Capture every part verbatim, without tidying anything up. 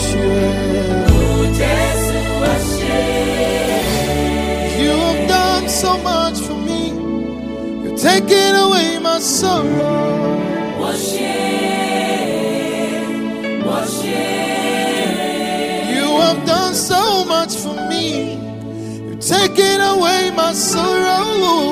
You have done so much for me. You're taking away my sorrow. You have done so much for me. You're taking away my sorrow.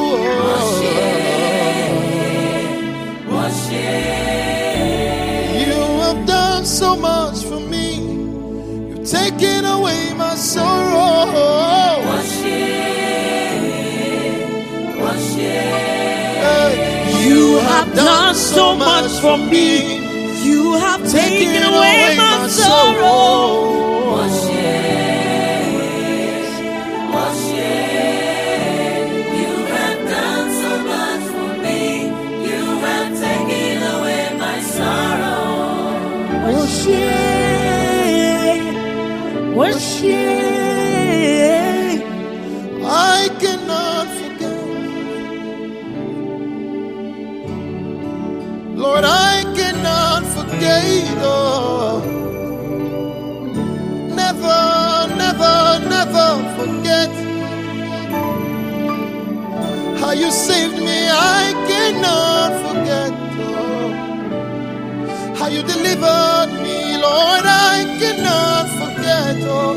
You have done so much for me. You're taking away my sorrow. You have done so much for me. You have taken away my sorrow. You have done so much for me. You have taken away my sorrow. Worship, worship. I cannot forget. Lord, I cannot forget. Oh, never, never, never forget how you saved me. I cannot forget. Oh, how you delivered me, Lord. I cannot forget. Oh,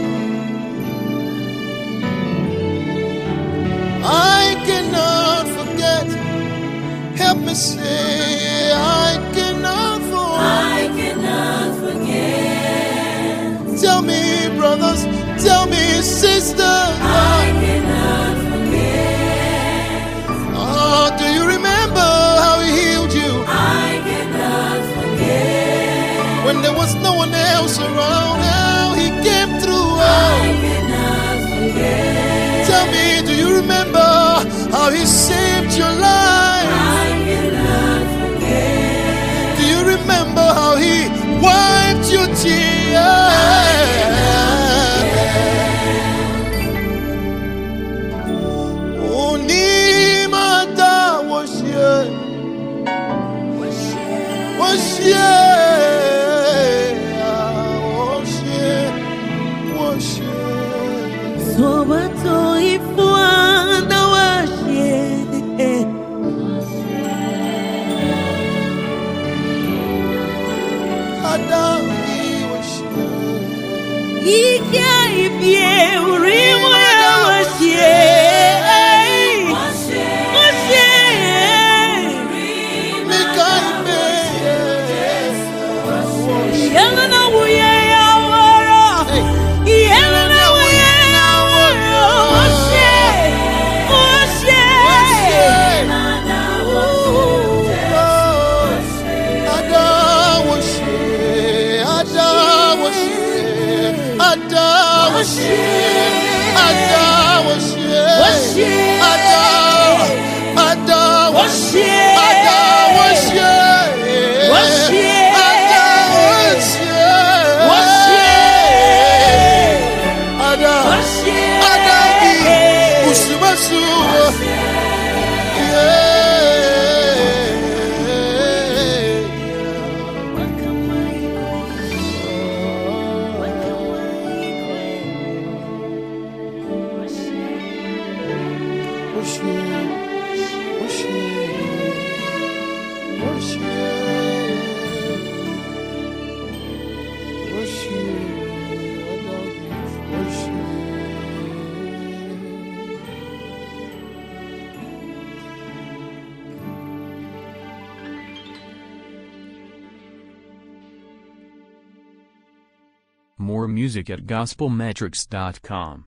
I cannot forget. Help me say, I cannot forget. I cannot forget. Tell me, brothers, tell me, sisters. I cannot forget. Oh, do you remember how he healed you? I cannot forget. When there was no one else around, how he came through. I Oh, cannot forget. tell me, do you remember how he saved your life? I cannot forget. Do you remember how he wiped your tears? Onimata worship, worship, worship, worship. Sobato ifuana worship. Adam, he worship. Ika ibie urimu ya worship. More music at gospel metrics dot com.